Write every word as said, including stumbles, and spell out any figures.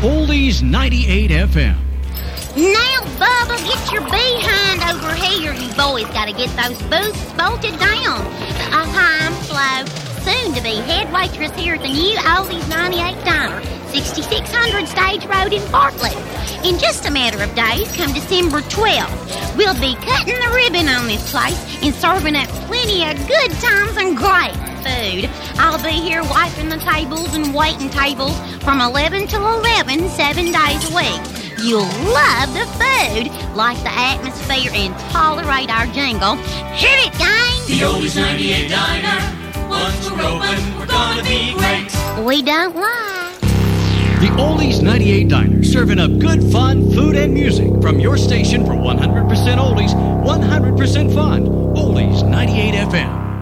Oldies ninety-eight F M. Now, Bubba, get your behind over here. You boys got to get those boots bolted down. Uh, hi, I'm Flo, soon to be head waitress here at the new Oldies ninety-eight Diner, sixty-six hundred Stage Road in Bartlett. In just a matter of days, come December twelfth, we'll be cutting the ribbon on this place and serving up plenty of good times and great food. I'll be here wiping the tables and waiting tables from eleven till eleven, seven days a week. You'll love the food, like the atmosphere, and tolerate our jingle. Hit it, gang! The Oldies ninety-eight Diner. Once we're open, we're gonna be great. We don't lie. The Oldies ninety-eight Diner, serving up good fun, food, and music from your station for one hundred percent oldies, one hundred percent fun. Oldies ninety-eight F M.